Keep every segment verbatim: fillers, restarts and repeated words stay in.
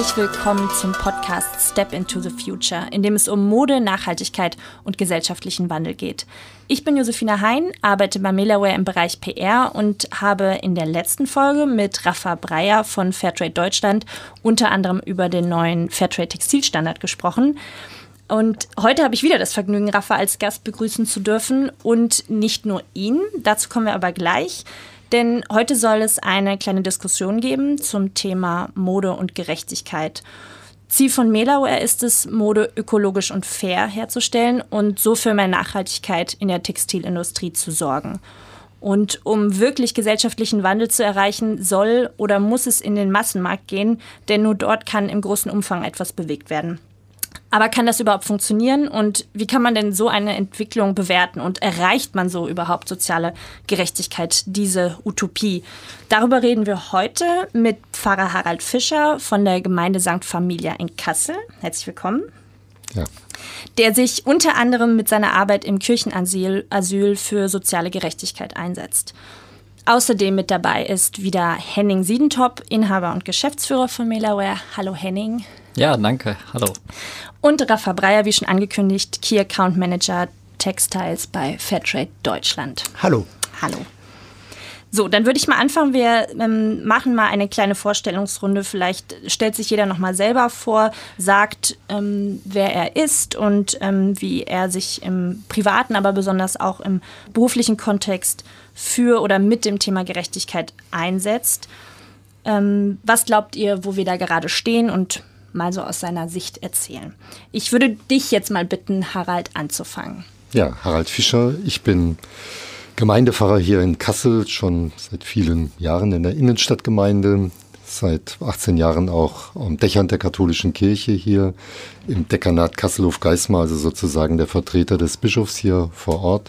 Herzlich willkommen zum Podcast Step into the Future, in dem es um Mode, Nachhaltigkeit und gesellschaftlichen Wandel geht. Ich bin Josefina Hein, arbeite bei Melaware im Bereich P R und habe in der letzten Folge mit Rafa Breyer von Fairtrade Deutschland unter anderem über den neuen Fairtrade Textilstandard gesprochen. Und heute habe ich wieder das Vergnügen, Rafa als Gast begrüßen zu dürfen und nicht nur ihn, dazu kommen wir aber gleich. Denn heute soll es eine kleine Diskussion geben zum Thema Mode und Gerechtigkeit. Ziel von Melaware ist es, Mode ökologisch und fair herzustellen und so für mehr Nachhaltigkeit in der Textilindustrie zu sorgen. Und um wirklich gesellschaftlichen Wandel zu erreichen, soll oder muss es in den Massenmarkt gehen, denn nur dort kann im großen Umfang etwas bewegt werden. Aber kann das überhaupt funktionieren und wie kann man denn so eine Entwicklung bewerten und erreicht man so überhaupt soziale Gerechtigkeit, diese Utopie? Darüber reden wir heute mit Pfarrer Harald Fischer von der Gemeinde Sankt Familia in Kassel. Herzlich willkommen. Ja. Der sich unter anderem mit seiner Arbeit im Kirchenasyl Asyl für soziale Gerechtigkeit einsetzt. Außerdem mit dabei ist wieder Henning Siedentop, Inhaber und Geschäftsführer von Melaware. Hallo Henning. Ja, danke. Hallo. Und Rafa Breyer, wie schon angekündigt, Key Account Manager Textiles bei Fairtrade Deutschland. Hallo. Hallo. So, dann würde ich mal anfangen. Wir ähm, machen mal eine kleine Vorstellungsrunde. Vielleicht stellt sich jeder noch mal selber vor, sagt, ähm, wer er ist und ähm, wie er sich im privaten, aber besonders auch im beruflichen Kontext für oder mit dem Thema Gerechtigkeit einsetzt. Ähm, was glaubt ihr, wo wir da gerade stehen und mal so aus seiner Sicht erzählen? Ich würde dich jetzt mal bitten, Harald, anzufangen. Ja, Harald Fischer. Ich bin Gemeindepfarrer hier in Kassel, schon seit vielen Jahren in der Innenstadtgemeinde, seit achtzehn Jahren auch am Dächern der katholischen Kirche hier im Dekanat Kasselhof-Geismar, also sozusagen der Vertreter des Bischofs hier vor Ort.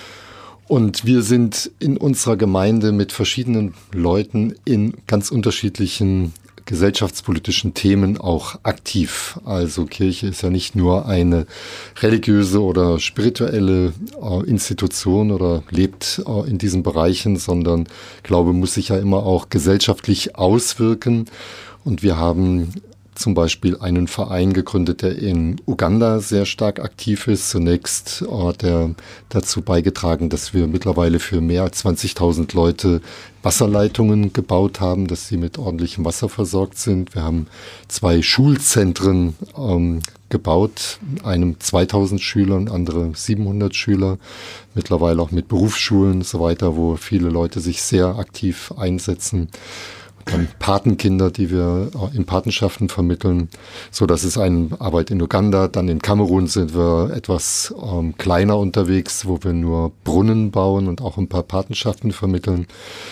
Und wir sind in unserer Gemeinde mit verschiedenen Leuten in ganz unterschiedlichen gesellschaftspolitischen Themen auch aktiv. Also Kirche ist ja nicht nur eine religiöse oder spirituelle äh, Institution oder lebt äh, in diesen Bereichen, sondern Glaube muss sich ja immer auch gesellschaftlich auswirken. Und wir haben zum Beispiel einen Verein gegründet, der in Uganda sehr stark aktiv ist. Zunächst hat er dazu beigetragen, dass wir mittlerweile für mehr als zwanzigtausend Leute Wasserleitungen gebaut haben, dass sie mit ordentlichem Wasser versorgt sind. Wir haben zwei Schulzentren ähm, gebaut, einem zweitausend Schüler und andere siebenhundert Schüler, mittlerweile auch mit Berufsschulen und so weiter, wo viele Leute sich sehr aktiv einsetzen. Dann Patenkinder, die wir in Patenschaften vermitteln. So, das ist eine Arbeit in Uganda. Dann in Kamerun sind wir etwas ähm, kleiner unterwegs, wo wir nur Brunnen bauen und auch ein paar Patenschaften vermitteln.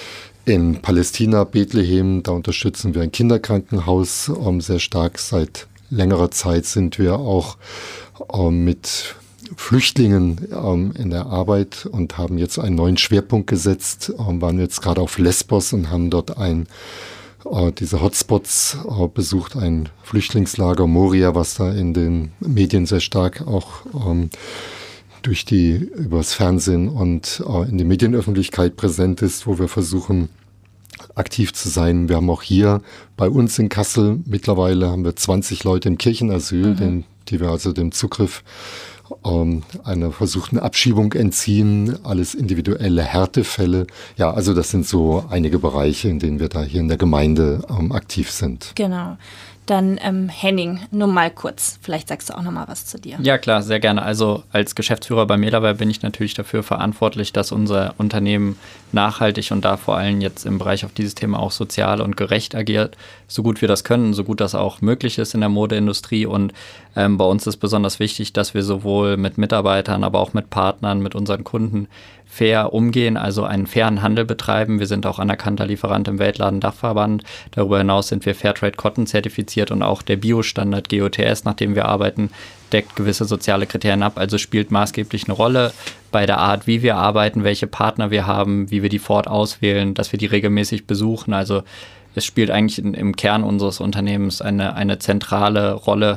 In Palästina, Bethlehem, da unterstützen wir ein Kinderkrankenhaus ähm, sehr stark. Seit längerer Zeit sind wir auch ähm, mit Flüchtlingen ähm, in der Arbeit und haben jetzt einen neuen Schwerpunkt gesetzt, ähm, waren jetzt gerade auf Lesbos und haben dort ein, äh, diese Hotspots äh, besucht, ein Flüchtlingslager Moria, was da in den Medien sehr stark auch ähm, durch die, übers Fernsehen und äh, in der Medienöffentlichkeit präsent ist, wo wir versuchen, aktiv zu sein. Wir haben auch hier bei uns in Kassel mittlerweile haben wir zwanzig Leute im Kirchenasyl, mhm. den, die wir also dem Zugriff Ähm, einer versuchten Abschiebung entziehen, alles individuelle Härtefälle. Ja, also das sind so einige Bereiche, in denen wir da hier in der Gemeinde ähm, aktiv sind. Genau. Dann ähm, Henning, nur mal kurz. Vielleicht sagst du auch noch mal was zu dir. Ja, klar, sehr gerne. Also als Geschäftsführer bei Melaware bin ich natürlich dafür verantwortlich, dass unser Unternehmen nachhaltig und da vor allem jetzt im Bereich auf dieses Thema auch sozial und gerecht agiert, so gut wir das können, so gut das auch möglich ist in der Modeindustrie. Und ähm, bei uns ist besonders wichtig, dass wir sowohl mit Mitarbeitern, aber auch mit Partnern, mit unseren Kunden fair umgehen, also einen fairen Handel betreiben. Wir sind auch anerkannter Lieferant im Weltladen-Dachverband. Darüber hinaus sind wir Fairtrade Cotton zertifiziert und auch der Biostandard G O T S, nach dem wir arbeiten, deckt gewisse soziale Kriterien ab. Also spielt maßgeblich eine Rolle bei der Art, wie wir arbeiten, welche Partner wir haben, wie wir die fort auswählen, dass wir die regelmäßig besuchen. Also es spielt eigentlich in, im Kern unseres Unternehmens eine, eine zentrale Rolle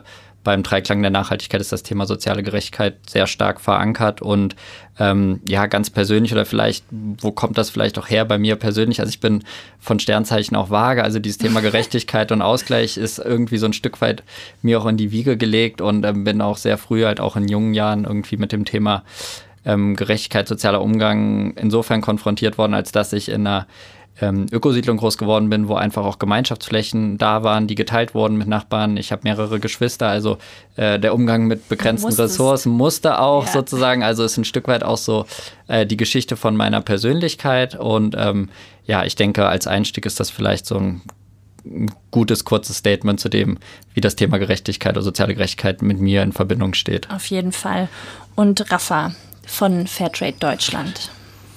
beim Dreiklang der Nachhaltigkeit ist das Thema soziale Gerechtigkeit sehr stark verankert und ähm, ja, ganz persönlich oder vielleicht, wo kommt das vielleicht auch her bei mir persönlich? Also ich bin von Sternzeichen auch vage, also dieses Thema Gerechtigkeit und Ausgleich ist irgendwie so ein Stück weit mir auch in die Wiege gelegt und ähm, bin auch sehr früh halt auch in jungen Jahren irgendwie mit dem Thema ähm, Gerechtigkeit, sozialer Umgang insofern konfrontiert worden, als dass ich in einer ähm, Ökosiedlung groß geworden bin, wo einfach auch Gemeinschaftsflächen da waren, die geteilt wurden mit Nachbarn. Ich habe mehrere Geschwister, also äh, der Umgang mit begrenzten Ressourcen musste auch ja. sozusagen, also ist ein Stück weit auch so äh, die Geschichte von meiner Persönlichkeit und ähm, ja, ich denke, als Einstieg ist das vielleicht so ein ein gutes, kurzes Statement zu dem, wie das Thema Gerechtigkeit oder soziale Gerechtigkeit mit mir in Verbindung steht. Auf jeden Fall. Und Rafa von Fairtrade Deutschland.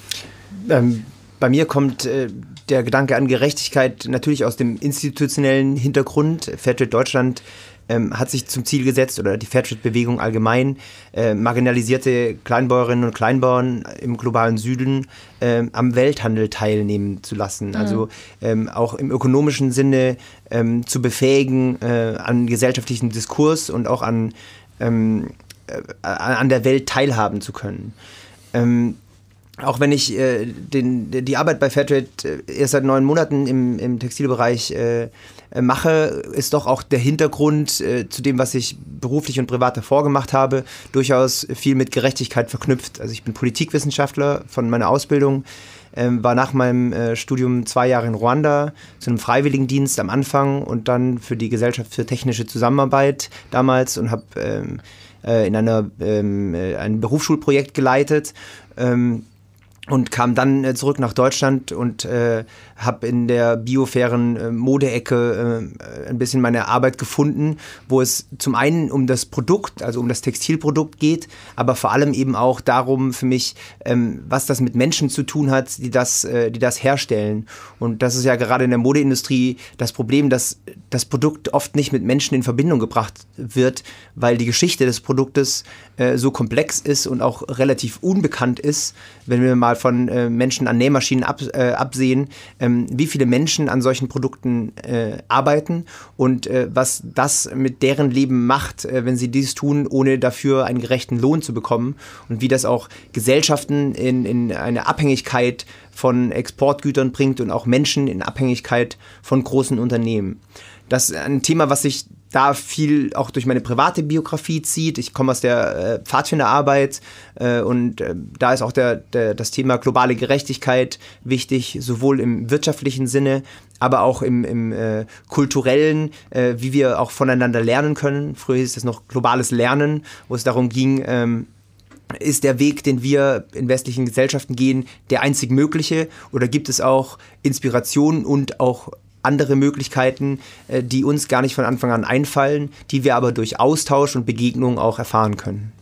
Ähm, bei mir kommt äh, der Gedanke an Gerechtigkeit natürlich aus dem institutionellen Hintergrund. Fairtrade Deutschland ähm, hat sich zum Ziel gesetzt, oder die Fairtrade-Bewegung allgemein, äh, marginalisierte Kleinbäuerinnen und Kleinbauern im globalen Süden äh, am Welthandel teilnehmen zu lassen. Mhm. Also ähm, auch im ökonomischen Sinne ähm, zu befähigen äh, an gesellschaftlichen Diskurs und auch an, ähm, äh, an der Welt teilhaben zu können. Ähm, Auch wenn ich äh, den, die Arbeit bei Fairtrade äh, erst seit neun Monaten im, im Textilbereich äh, äh, mache, ist doch auch der Hintergrund äh, zu dem, was ich beruflich und privat davor gemacht habe, durchaus viel mit Gerechtigkeit verknüpft. Also ich bin Politikwissenschaftler von meiner Ausbildung, äh, war nach meinem äh, Studium zwei Jahre in Ruanda zu einem Freiwilligendienst am Anfang und dann für die Gesellschaft für technische Zusammenarbeit damals und habe ähm, äh, in einer, ähm, äh, ein Berufsschulprojekt geleitet. Ähm, Und kam dann äh, zurück nach Deutschland und äh, habe in der biofairen äh, Modeecke äh, ein bisschen meine Arbeit gefunden, wo es zum einen um das Produkt, also um das Textilprodukt geht, aber vor allem eben auch darum für mich, ähm, was das mit Menschen zu tun hat, die das, äh, die das herstellen. Und das ist ja gerade in der Modeindustrie das Problem, dass das Produkt oft nicht mit Menschen in Verbindung gebracht wird, weil die Geschichte des Produktes äh, so komplex ist und auch relativ unbekannt ist, wenn wir mal von äh, Menschen an Nähmaschinen ab, äh, absehen, ähm, wie viele Menschen an solchen Produkten äh, arbeiten und äh, was das mit deren Leben macht, äh, wenn sie dies tun, ohne dafür einen gerechten Lohn zu bekommen und wie das auch Gesellschaften in, in eine Abhängigkeit von Exportgütern bringt und auch Menschen in Abhängigkeit von großen Unternehmen. Das ist ein Thema, was sich da viel auch durch meine private Biografie zieht. Ich komme aus der äh, Pfadfinderarbeit äh, und äh, da ist auch der, der, das Thema globale Gerechtigkeit wichtig, sowohl im wirtschaftlichen Sinne, aber auch im, im äh, kulturellen, äh, wie wir auch voneinander lernen können. Früher hieß es noch globales Lernen, wo es darum ging, ähm, ist der Weg, den wir in westlichen Gesellschaften gehen, der einzig mögliche, oder gibt es auch Inspirationen und auch andere Möglichkeiten, die uns gar nicht von Anfang an einfallen, die wir aber durch Austausch und Begegnung auch erfahren können.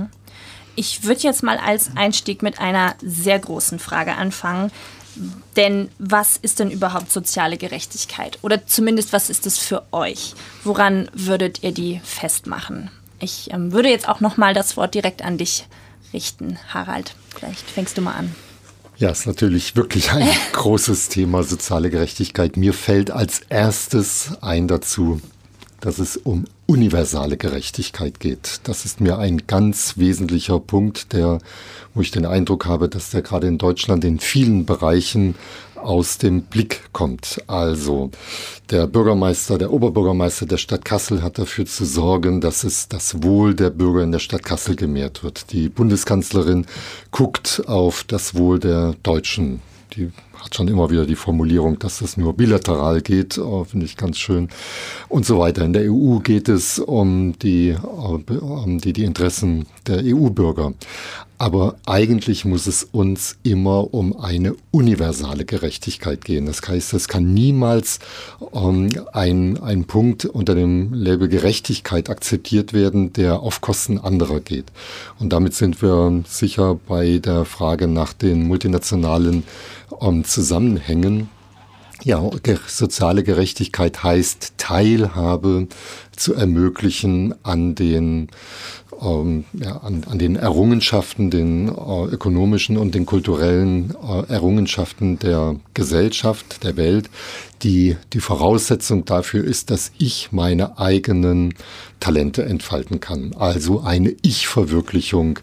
Ich würde jetzt mal als Einstieg mit einer sehr großen Frage anfangen. Denn was ist denn überhaupt soziale Gerechtigkeit? Oder zumindest, was ist es für euch? Woran würdet ihr die festmachen? Ich ähm, würde jetzt auch noch mal das Wort direkt an dich richten, Harald. Vielleicht fängst du mal an. Ja, ist natürlich wirklich ein großes Thema, soziale Gerechtigkeit. Mir fällt als erstes ein dazu, dass es um universale Gerechtigkeit geht. Das ist mir ein ganz wesentlicher Punkt, der, wo ich den Eindruck habe, dass der gerade in Deutschland in vielen Bereichen aus dem Blick kommt. Also der Bürgermeister, der Oberbürgermeister der Stadt Kassel hat dafür zu sorgen, dass es das Wohl der Bürger in der Stadt Kassel gemehrt wird. Die Bundeskanzlerin guckt auf das Wohl der Deutschen. Die hat schon immer wieder die Formulierung, dass das nur bilateral geht, oh, finde ich ganz schön. Und so weiter. In der E U geht es um die, um die, die Interessen der E U-Bürger. Aber eigentlich muss es uns immer um eine universale Gerechtigkeit gehen. Das heißt, es kann niemals ähm, ein, ein Punkt unter dem Label Gerechtigkeit akzeptiert werden, der auf Kosten anderer geht. Und damit sind wir sicher bei der Frage nach den multinationalen ähm, Zusammenhängen. Ja, soziale Gerechtigkeit heißt, Teilhabe zu ermöglichen an den ähm, ja, an, an den Errungenschaften, den äh, ökonomischen und den kulturellen äh, Errungenschaften der Gesellschaft, der Welt, die die Voraussetzung dafür ist, dass ich meine eigenen Talente entfalten kann. Also eine Ich-Verwirklichung.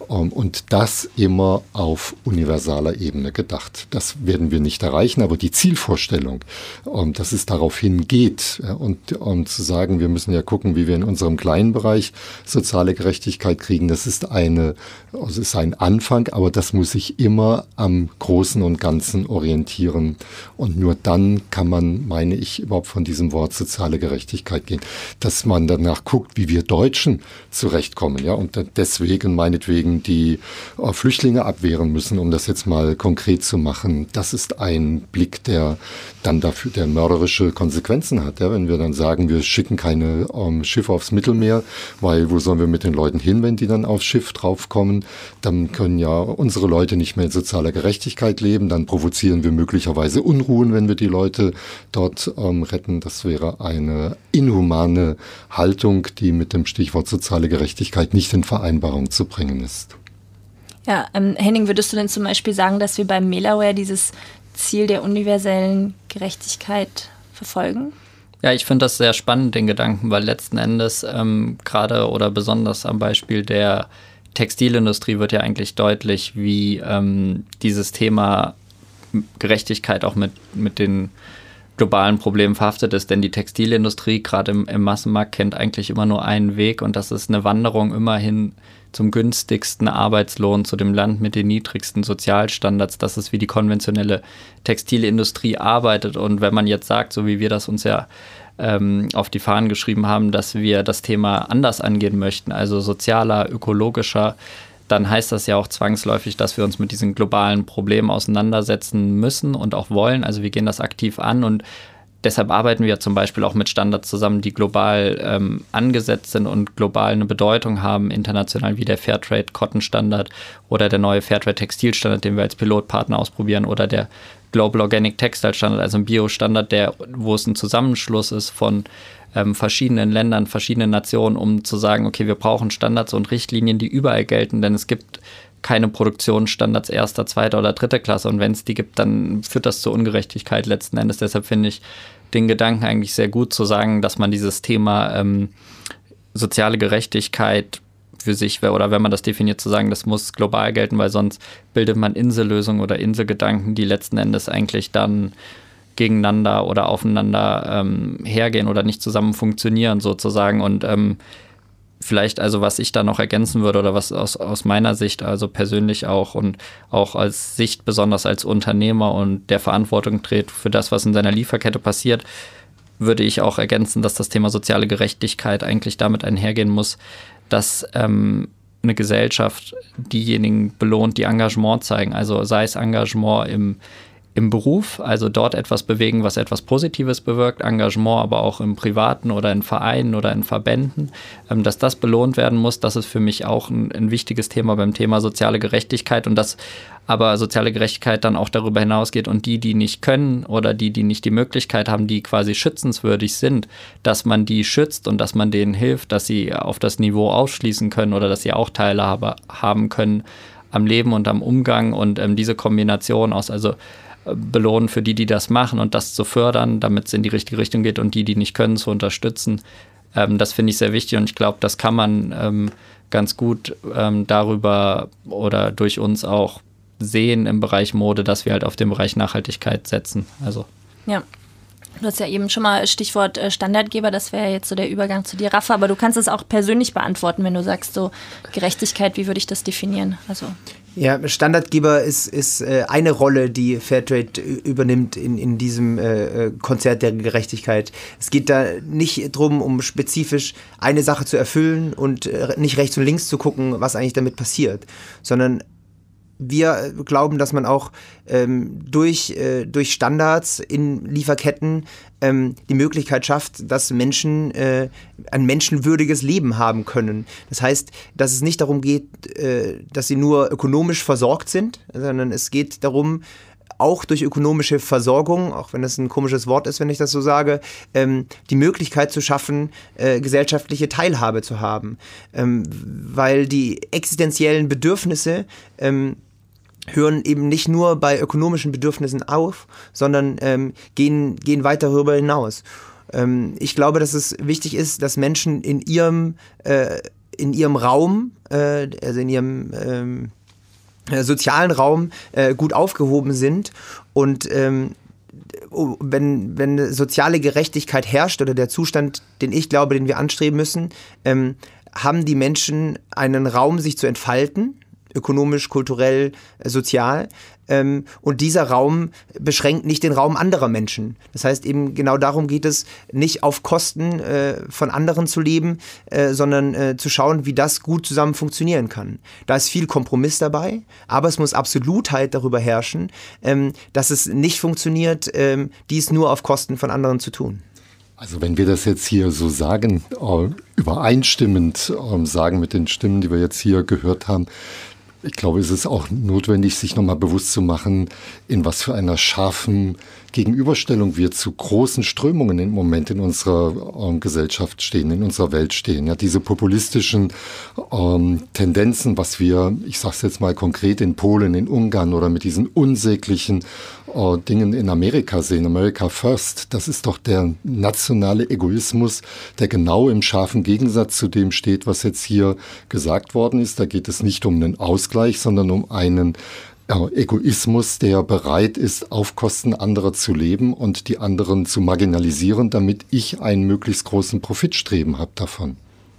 Und das immer auf universaler Ebene gedacht. Das werden wir nicht erreichen, aber die Zielvorstellung, dass es darauf hingeht und, und zu sagen, wir müssen ja gucken, wie wir in unserem kleinen Bereich soziale Gerechtigkeit kriegen, das ist eine, das ist ein Anfang, aber das muss sich immer am Großen und Ganzen orientieren. Und nur dann kann man, meine ich, überhaupt von diesem Wort soziale Gerechtigkeit gehen, dass man danach guckt, wie wir Deutschen zurechtkommen, ja, und deswegen meinetwegen die äh, Flüchtlinge abwehren müssen, um das jetzt mal konkret zu machen. Das ist ein Blick, der dann dafür, der mörderische Konsequenzen hat. Ja? Wenn wir dann sagen, wir schicken keine ähm, Schiffe aufs Mittelmeer, weil wo sollen wir mit den Leuten hin, wenn die dann aufs Schiff draufkommen? Dann können ja unsere Leute nicht mehr in sozialer Gerechtigkeit leben. Dann provozieren wir möglicherweise Unruhen, wenn wir die Leute dort ähm, retten. Das wäre eine inhumane Haltung, die mit dem Stichwort soziale Gerechtigkeit nicht in Vereinbarung zu bringen ist. Ja, ähm, Henning, würdest du denn zum Beispiel sagen, dass wir beim Mailaware dieses Ziel der universellen Gerechtigkeit verfolgen? Ja, ich finde das sehr spannend, den Gedanken, weil letzten Endes ähm, gerade oder besonders am Beispiel der Textilindustrie wird ja eigentlich deutlich, wie ähm, dieses Thema Gerechtigkeit auch mit, mit den globalen Problemen verhaftet ist, denn die Textilindustrie gerade im, im Massenmarkt kennt eigentlich immer nur einen Weg und das ist eine Wanderung immerhin zum günstigsten Arbeitslohn, zu dem Land mit den niedrigsten Sozialstandards. Das ist, wie die konventionelle Textilindustrie arbeitet und wenn man jetzt sagt, so wie wir das uns ja ähm, auf die Fahnen geschrieben haben, dass wir das Thema anders angehen möchten, also sozialer, ökologischer, dann heißt das ja auch zwangsläufig, dass wir uns mit diesen globalen Problemen auseinandersetzen müssen und auch wollen. Also wir gehen das aktiv an und deshalb arbeiten wir zum Beispiel auch mit Standards zusammen, die global ähm, angesetzt sind und global eine Bedeutung haben, international wie der Fairtrade-Cotton-Standard oder der neue Fairtrade-Textil-Standard, den wir als Pilotpartner ausprobieren oder der Global Organic Textile Standard, also ein Bio-Standard, der, wo es ein Zusammenschluss ist von ähm, verschiedenen Ländern, verschiedenen Nationen, um zu sagen, okay, wir brauchen Standards und Richtlinien, die überall gelten, denn es gibt keine Produktionsstandards erster, zweiter oder dritter Klasse und wenn es die gibt, dann führt das zur Ungerechtigkeit letzten Endes. Deshalb finde ich den Gedanken eigentlich sehr gut zu sagen, dass man dieses Thema ähm, soziale Gerechtigkeit für sich, oder wenn man das definiert, zu sagen, das muss global gelten, weil sonst bildet man Insellösungen oder Inselgedanken, die letzten Endes eigentlich dann gegeneinander oder aufeinander ähm, hergehen oder nicht zusammen funktionieren sozusagen und ähm, vielleicht also, was ich da noch ergänzen würde oder was aus, aus meiner Sicht, also persönlich auch und auch als Sicht, besonders als Unternehmer und der Verantwortung trägt für das, was in seiner Lieferkette passiert, würde ich auch ergänzen, dass das Thema soziale Gerechtigkeit eigentlich damit einhergehen muss, dass ähm, eine Gesellschaft diejenigen belohnt, die Engagement zeigen. Also sei es Engagement im, im Beruf, also dort etwas bewegen, was etwas Positives bewirkt, Engagement aber auch im Privaten oder in Vereinen oder in Verbänden, ähm, dass das belohnt werden muss, das ist für mich auch ein, ein wichtiges Thema beim Thema soziale Gerechtigkeit und dass aber soziale Gerechtigkeit dann auch darüber hinausgeht und die, die nicht können oder die, die nicht die Möglichkeit haben, die quasi schützenswürdig sind, dass man die schützt und dass man denen hilft, dass sie auf das Niveau ausschließen können oder dass sie auch Teilhabe haben können am Leben und am Umgang und ähm, diese Kombination aus, also belohnen für die, die das machen und das zu fördern, damit es in die richtige Richtung geht und die, die nicht können, zu unterstützen. Ähm, das finde ich sehr wichtig und ich glaube, das kann man ähm, ganz gut ähm, darüber oder durch uns auch sehen im Bereich Mode, dass wir halt auf den Bereich Nachhaltigkeit setzen. Also. Ja. Du hast ja eben schon mal Stichwort Standardgeber, das wäre jetzt so der Übergang zu dir, Rafa, aber du kannst es auch persönlich beantworten, wenn du sagst, so Gerechtigkeit, wie würde ich das definieren? Also ja, Standardgeber ist, ist äh, eine Rolle, die Fairtrade übernimmt in, in diesem äh, Konzert der Gerechtigkeit. Es geht da nicht darum, um spezifisch eine Sache zu erfüllen und äh, nicht rechts und links zu gucken, was eigentlich damit passiert, sondern wir glauben, dass man auch ähm, durch, äh, durch Standards in Lieferketten ähm, die Möglichkeit schafft, dass Menschen äh, ein menschenwürdiges Leben haben können. Das heißt, dass es nicht darum geht, äh, dass sie nur ökonomisch versorgt sind, sondern es geht darum, auch durch ökonomische Versorgung, auch wenn das ein komisches Wort ist, wenn ich das so sage, ähm, die Möglichkeit zu schaffen, äh, gesellschaftliche Teilhabe zu haben. Ähm, weil die existenziellen Bedürfnisse ähm, hören eben nicht nur bei ökonomischen Bedürfnissen auf, sondern ähm, gehen, gehen weit darüber hinaus. Ähm, ich glaube, dass es wichtig ist, dass Menschen in ihrem, äh, in ihrem Raum, äh, also in ihrem ähm, sozialen Raum äh, gut aufgehoben sind und ähm, wenn, wenn soziale Gerechtigkeit herrscht oder der Zustand, den ich glaube, den wir anstreben müssen, ähm, haben die Menschen einen Raum, sich zu entfalten, ökonomisch, kulturell, sozial. Ähm, und dieser Raum beschränkt nicht den Raum anderer Menschen. Das heißt eben, genau darum geht es, nicht auf Kosten äh, von anderen zu leben, äh, sondern äh, zu schauen, wie das gut zusammen funktionieren kann. Da ist viel Kompromiss dabei, aber es muss Absolutheit darüber herrschen, ähm, dass es nicht funktioniert, ähm, dies nur auf Kosten von anderen zu tun. Also wenn wir das jetzt hier so sagen, äh, übereinstimmend äh, sagen mit den Stimmen, die wir jetzt hier gehört haben, ich glaube, es ist auch notwendig, sich nochmal bewusst zu machen, in was für einer scharfen Gegenüberstellung wir zu großen Strömungen im Moment in unserer ähm, Gesellschaft stehen, in unserer Welt stehen. Ja, diese populistischen ähm, Tendenzen, was wir, ich sage es jetzt mal konkret, in Polen, in Ungarn oder mit diesen unsäglichen äh, Dingen in Amerika sehen, America First, das ist doch der nationale Egoismus, der genau im scharfen Gegensatz zu dem steht, was jetzt hier gesagt worden ist. Da geht es nicht um einen Ausgleich, sondern um einen Egoismus, der bereit ist, auf Kosten anderer zu leben und die anderen zu marginalisieren, damit ich einen möglichst großen Profitstreben habe davon.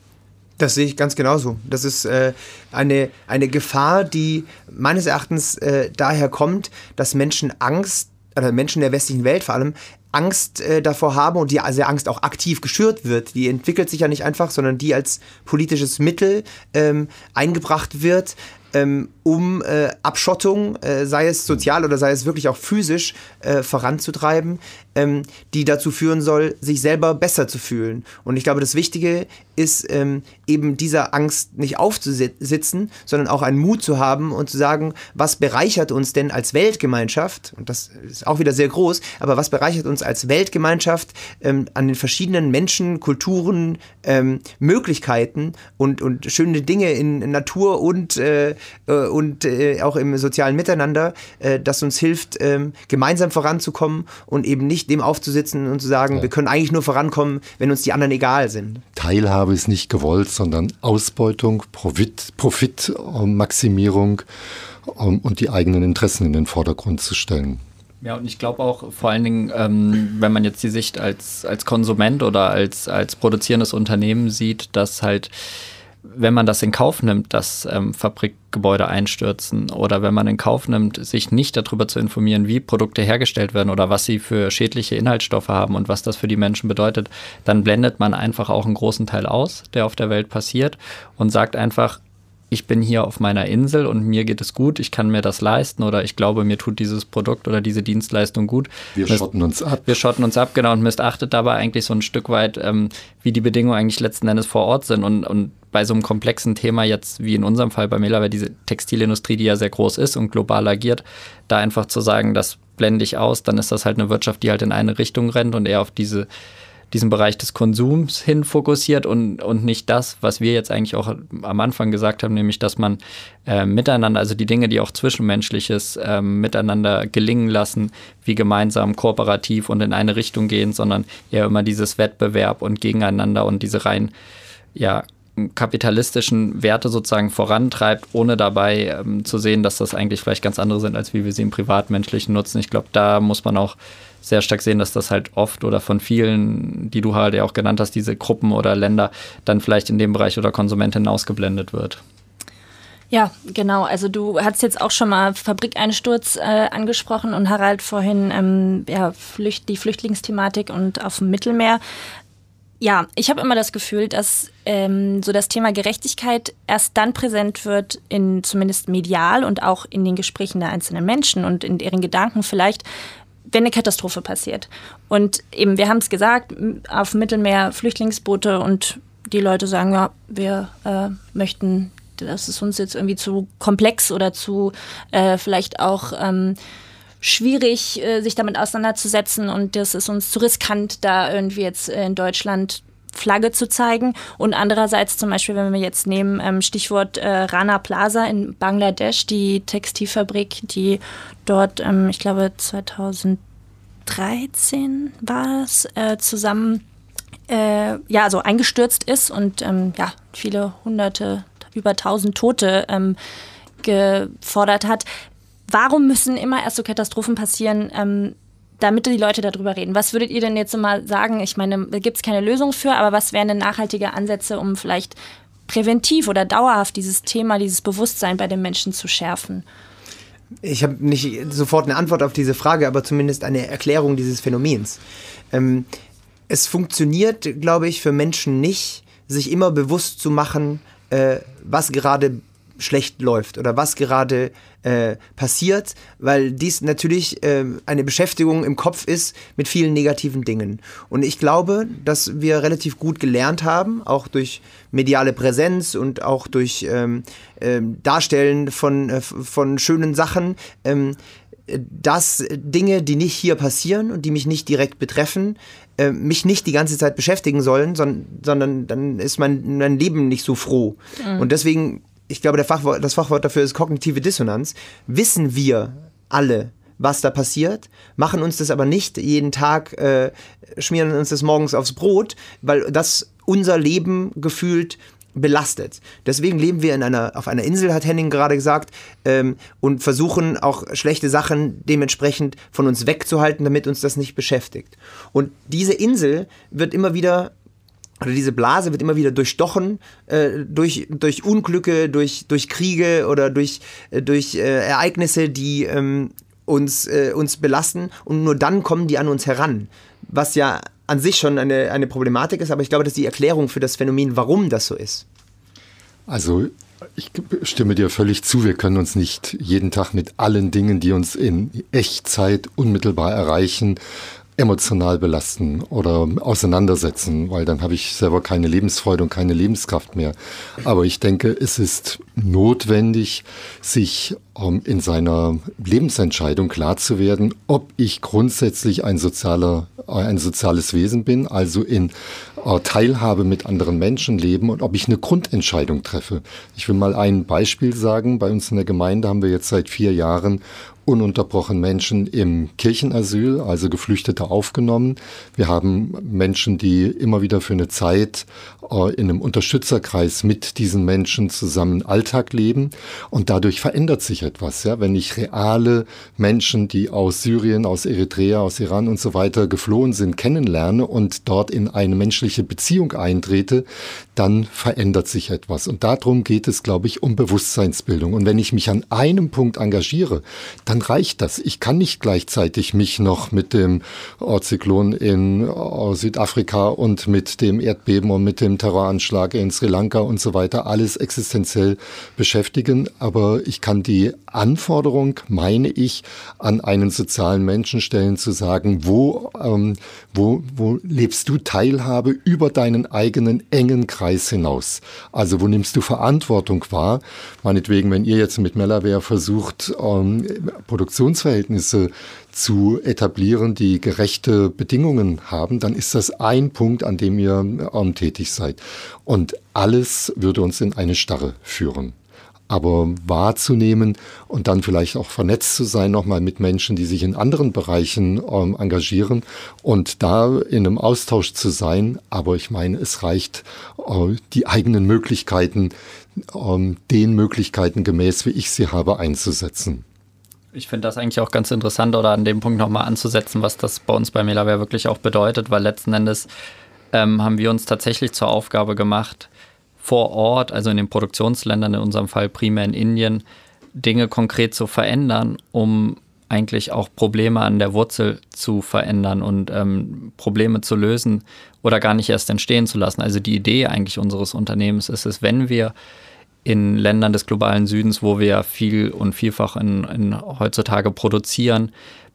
Das sehe ich ganz genauso. Das ist äh, eine, eine Gefahr, die meines Erachtens äh, daher kommt, dass Menschen Angst, oder Menschen der westlichen Welt vor allem, Angst äh, davor haben und die also Angst auch aktiv geschürt wird. Die entwickelt sich ja nicht einfach, sondern die als politisches Mittel ähm, eingebracht wird, ähm, um äh, Abschottung, äh, sei es sozial oder sei es wirklich auch physisch, äh, voranzutreiben, ähm, die dazu führen soll, sich selber besser zu fühlen. Und ich glaube, das Wichtige ist ähm, eben dieser Angst nicht aufzusitzen, sondern auch einen Mut zu haben und zu sagen, was bereichert uns denn als Weltgemeinschaft, und das ist auch wieder sehr groß, aber was bereichert uns als Weltgemeinschaft ähm, an den verschiedenen Menschen, Kulturen, ähm, Möglichkeiten und, und schöne Dinge in, in Natur und, äh, und äh, auch im sozialen Miteinander, äh, das uns hilft, äh, gemeinsam voranzukommen und eben nicht dem aufzusitzen und zu sagen, ja, wir können eigentlich nur vorankommen, wenn uns die anderen egal sind. Teilhabe ist nicht gewollt, sondern Ausbeutung, Profit, Profitmaximierung um, und die eigenen Interessen in den Vordergrund zu stellen. Ja, und ich glaube auch vor allen Dingen, ähm, wenn man jetzt die Sicht als, als Konsument oder als, als produzierendes Unternehmen sieht, dass halt, wenn man das in Kauf nimmt, dass ähm, Fabrikgebäude einstürzen oder wenn man in Kauf nimmt, sich nicht darüber zu informieren, wie Produkte hergestellt werden oder was sie für schädliche Inhaltsstoffe haben und was das für die Menschen bedeutet, dann blendet man einfach auch einen großen Teil aus, der auf der Welt passiert und sagt einfach, ich bin hier auf meiner Insel und mir geht es gut, ich kann mir das leisten oder ich glaube, mir tut dieses Produkt oder diese Dienstleistung gut. Wir Mist, schotten uns ab. Wir schotten uns ab, genau, und missachtet dabei eigentlich so ein Stück weit, ähm, wie die Bedingungen eigentlich letzten Endes vor Ort sind. Und, und bei so einem komplexen Thema jetzt, wie in unserem Fall bei Mela, weil diese Textilindustrie, die ja sehr groß ist und global agiert, da einfach zu sagen, das blende ich aus, dann ist das halt eine Wirtschaft, die halt in eine Richtung rennt und eher auf diese diesen Bereich des Konsums hin fokussiert und, und nicht das, was wir jetzt eigentlich auch am Anfang gesagt haben, nämlich, dass man äh, miteinander, also die Dinge, die auch Zwischenmenschliches äh, miteinander gelingen lassen, wie gemeinsam, kooperativ und in eine Richtung gehen, sondern eher immer dieses Wettbewerb und gegeneinander und diese rein, ja, kapitalistischen Werte sozusagen vorantreibt, ohne dabei ähm, zu sehen, dass das eigentlich vielleicht ganz andere sind, als wie wir sie im privatmenschlichen nutzen. Ich glaube, da muss man auch sehr stark sehen, dass das halt oft oder von vielen, die du halt ja auch genannt hast, diese Gruppen oder Länder, dann vielleicht in dem Bereich oder Konsumenten ausgeblendet wird. Ja, genau. Also du hast jetzt auch schon mal Fabrikeinsturz äh, angesprochen und Harald vorhin ähm, ja, Flücht, die Flüchtlingsthematik und auf dem Mittelmeer. Ja, ich habe immer das Gefühl, dass ähm, so das Thema Gerechtigkeit erst dann präsent wird, in zumindest medial und auch in den Gesprächen der einzelnen Menschen und in deren Gedanken vielleicht, wenn eine Katastrophe passiert. Und eben, wir haben es gesagt, auf dem Mittelmeer Flüchtlingsboote und die Leute sagen, ja, wir äh, möchten, das ist uns jetzt irgendwie zu komplex oder zu äh, vielleicht auch ähm, schwierig, äh, sich damit auseinanderzusetzen und das ist uns zu riskant, da irgendwie jetzt in Deutschland Flagge zu zeigen. Und andererseits zum Beispiel, wenn wir jetzt nehmen, ähm, Stichwort äh, Rana Plaza in Bangladesch, die Textilfabrik, die dort, ähm, ich glaube zweitausenddreizehn war es, äh, zusammen äh, ja, also eingestürzt ist und ähm, ja, viele hunderte, über tausend Tote ähm, gefordert hat. Warum müssen immer erst so Katastrophen passieren, ähm, damit die Leute darüber reden? Was würdet ihr denn jetzt mal sagen? Ich meine, da gibt es keine Lösung für, aber was wären denn nachhaltige Ansätze, um vielleicht präventiv oder dauerhaft dieses Thema, dieses Bewusstsein bei den Menschen zu schärfen? Ich habe nicht sofort eine Antwort auf diese Frage, aber zumindest eine Erklärung dieses Phänomens. Ähm, es funktioniert, glaube ich, für Menschen nicht, sich immer bewusst zu machen, äh, was gerade schlecht läuft oder was gerade äh, passiert, weil dies natürlich äh, eine Beschäftigung im Kopf ist mit vielen negativen Dingen. Und ich glaube, dass wir relativ gut gelernt haben, auch durch mediale Präsenz und auch durch ähm, äh, Darstellen von, äh, von schönen Sachen, ähm, dass Dinge, die nicht hier passieren und die mich nicht direkt betreffen, äh, mich nicht die ganze Zeit beschäftigen sollen, sondern, sondern dann ist mein, mein Leben nicht so froh. Mhm. Und deswegen, ich glaube, der Fachwort, das Fachwort dafür ist kognitive Dissonanz. Wissen wir alle, was da passiert, machen uns das aber nicht jeden Tag, äh, schmieren uns das morgens aufs Brot, weil das unser Leben gefühlt belastet. Deswegen leben wir in einer, auf einer Insel, hat Henning gerade gesagt, ähm, und versuchen auch schlechte Sachen dementsprechend von uns wegzuhalten, damit uns das nicht beschäftigt. Und diese Insel wird immer wieder, oder diese Blase wird immer wieder durchstochen äh, durch, durch Unglücke, durch, durch Kriege oder durch, äh, durch äh, Ereignisse, die ähm, uns, äh, uns belasten, und nur dann kommen die an uns heran, was ja an sich schon eine, eine Problematik ist, aber ich glaube, das ist die Erklärung für das Phänomen, warum das so ist. Also ich stimme dir völlig zu, wir können uns nicht jeden Tag mit allen Dingen, die uns in Echtzeit unmittelbar erreichen, emotional belasten oder auseinandersetzen, weil dann habe ich selber keine Lebensfreude und keine Lebenskraft mehr. Aber ich denke, es ist notwendig, sich um in seiner Lebensentscheidung klar zu werden, ob ich grundsätzlich ein sozialer, ein soziales Wesen bin, also in äh, Teilhabe mit anderen Menschen leben, und ob ich eine Grundentscheidung treffe. Ich will mal ein Beispiel sagen. Bei uns in der Gemeinde haben wir jetzt seit vier Jahren ununterbrochen Menschen im Kirchenasyl, also Geflüchtete, aufgenommen. Wir haben Menschen, die immer wieder für eine Zeit äh, in einem Unterstützerkreis mit diesen Menschen zusammen Alltag leben, und dadurch verändert sich etwas. Ja? Wenn ich reale Menschen, die aus Syrien, aus Eritrea, aus Iran und so weiter geflohen sind, kennenlerne und dort in eine menschliche Beziehung eintrete, dann verändert sich etwas. Und darum geht es, glaube ich, um Bewusstseinsbildung. Und wenn ich mich an einem Punkt engagiere, dann reicht das. Ich kann nicht gleichzeitig mich noch mit dem Zyklon in Südafrika und mit dem Erdbeben und mit dem Terroranschlag in Sri Lanka und so weiter alles existenziell beschäftigen. Aber ich kann die Anforderung, meine ich, an einen sozialen Menschen stellen, zu sagen, wo, ähm, wo, wo lebst du Teilhabe über deinen eigenen engen Kreis hinaus? Also wo nimmst du Verantwortung wahr? Meinetwegen, wenn ihr jetzt mit Melaware versucht, ähm, Produktionsverhältnisse zu etablieren, die gerechte Bedingungen haben, dann ist das ein Punkt, an dem ihr ähm, tätig seid. Und alles würde uns in eine Starre führen. Aber wahrzunehmen und dann vielleicht auch vernetzt zu sein, nochmal mit Menschen, die sich in anderen Bereichen ähm, engagieren, und da in einem Austausch zu sein. Aber ich meine, es reicht, äh, die eigenen Möglichkeiten, ähm, den Möglichkeiten gemäß, wie ich sie habe, einzusetzen. Ich finde das eigentlich auch ganz interessant, oder an dem Punkt nochmal anzusetzen, was das bei uns bei Melaware wirklich auch bedeutet, weil letzten Endes ähm, haben wir uns tatsächlich zur Aufgabe gemacht, vor Ort, also in den Produktionsländern, in unserem Fall primär in Indien, Dinge konkret zu verändern, um eigentlich auch Probleme an der Wurzel zu verändern und ähm, Probleme zu lösen oder gar nicht erst entstehen zu lassen. Also die Idee eigentlich unseres Unternehmens ist es, wenn wir in Ländern des globalen Südens, wo wir viel und vielfach in, in heutzutage produzieren,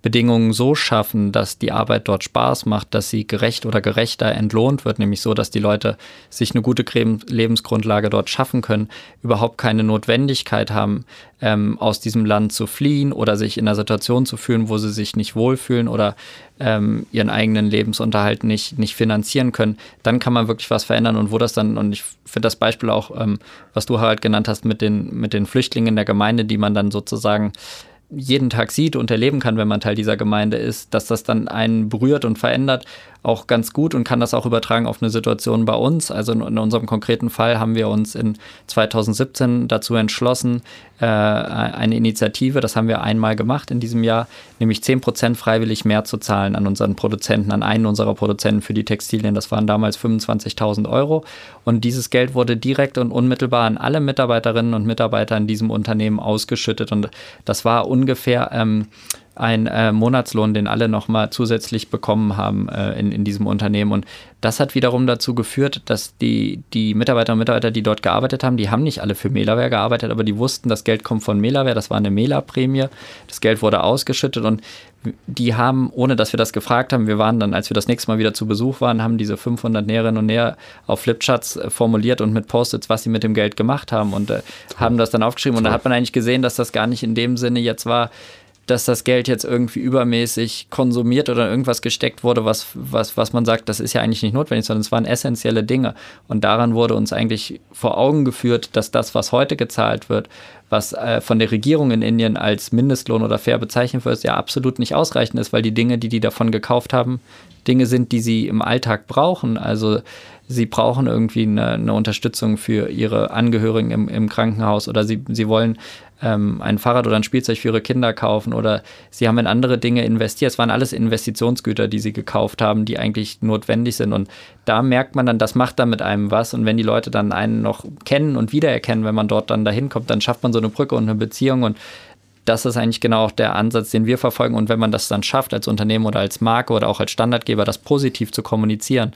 Bedingungen so schaffen, dass die Arbeit dort Spaß macht, dass sie gerecht oder gerechter entlohnt wird, nämlich so, dass die Leute sich eine gute Lebensgrundlage dort schaffen können, überhaupt keine Notwendigkeit haben, ähm, aus diesem Land zu fliehen oder sich in einer Situation zu fühlen, wo sie sich nicht wohlfühlen oder ähm, ihren eigenen Lebensunterhalt nicht, nicht finanzieren können, dann kann man wirklich was verändern. Und wo das dann, und ich finde das Beispiel auch, ähm, was du halt genannt hast mit den, mit den Flüchtlingen in der Gemeinde, die man dann sozusagen jeden Tag sieht und erleben kann, wenn man Teil dieser Gemeinde ist, dass das dann einen berührt und verändert, auch ganz gut und kann das auch übertragen auf eine Situation bei uns. Also in, in unserem konkreten Fall haben wir uns in zweitausendsiebzehn dazu entschlossen, äh, eine Initiative, das haben wir einmal gemacht in diesem Jahr, nämlich zehn Prozent freiwillig mehr zu zahlen an unseren Produzenten, an einen unserer Produzenten für die Textilien. Das waren damals fünfundzwanzigtausend Euro und dieses Geld wurde direkt und unmittelbar an alle Mitarbeiterinnen und Mitarbeiter in diesem Unternehmen ausgeschüttet und das war ungefähr ähm, ein äh, Monatslohn, den alle nochmal zusätzlich bekommen haben äh, in, in diesem Unternehmen. Und das hat wiederum dazu geführt, dass die, die Mitarbeiter und Mitarbeiter, die dort gearbeitet haben, die haben nicht alle für Melaware gearbeitet, aber die wussten, das Geld kommt von Melaware, das war eine Mela-Prämie, das Geld wurde ausgeschüttet und die haben, ohne dass wir das gefragt haben, wir waren dann, als wir das nächste Mal wieder zu Besuch waren, haben diese fünfhundert Näherinnen und Näher auf Flipcharts äh, formuliert und mit Post-its, was sie mit dem Geld gemacht haben und äh, haben das dann aufgeschrieben. Und da hat man eigentlich gesehen, dass das gar nicht in dem Sinne jetzt war, dass das Geld jetzt irgendwie übermäßig konsumiert oder in irgendwas gesteckt wurde, was, was, was man sagt, das ist ja eigentlich nicht notwendig, sondern es waren essentielle Dinge. Und daran wurde uns eigentlich vor Augen geführt, dass das, was heute gezahlt wird, was äh, von der Regierung in Indien als Mindestlohn oder fair bezeichnet wird, ja absolut nicht ausreichend ist, weil die Dinge, die die davon gekauft haben, Dinge sind, die sie im Alltag brauchen. Also sie brauchen irgendwie eine, eine Unterstützung für ihre Angehörigen im, im Krankenhaus oder sie, sie wollen ähm, ein Fahrrad oder ein Spielzeug für ihre Kinder kaufen oder sie haben in andere Dinge investiert. Es waren alles Investitionsgüter, die sie gekauft haben, die eigentlich notwendig sind. Und da merkt man dann, das macht dann mit einem was. Und wenn die Leute dann einen noch kennen und wiedererkennen, wenn man dort dann dahin kommt, dann schafft man so eine Brücke und eine Beziehung. Und das ist eigentlich genau auch der Ansatz, den wir verfolgen. Und wenn man das dann schafft, als Unternehmen oder als Marke oder auch als Standardgeber, das positiv zu kommunizieren,